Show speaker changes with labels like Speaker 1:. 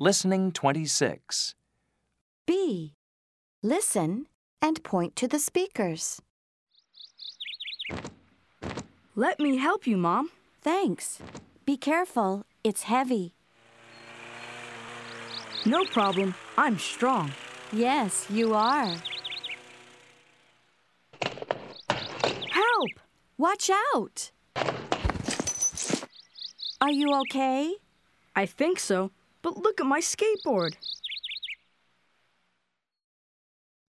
Speaker 1: Listening 26.
Speaker 2: B. Listen and point to the speakers.
Speaker 3: Let me help you, Mom.
Speaker 2: Thanks. Be careful, it's heavy.
Speaker 3: No problem. I'm strong.
Speaker 2: Yes, you are.
Speaker 3: Help!
Speaker 2: Watch out! Are you okay?
Speaker 3: I think so, but look at my skateboard.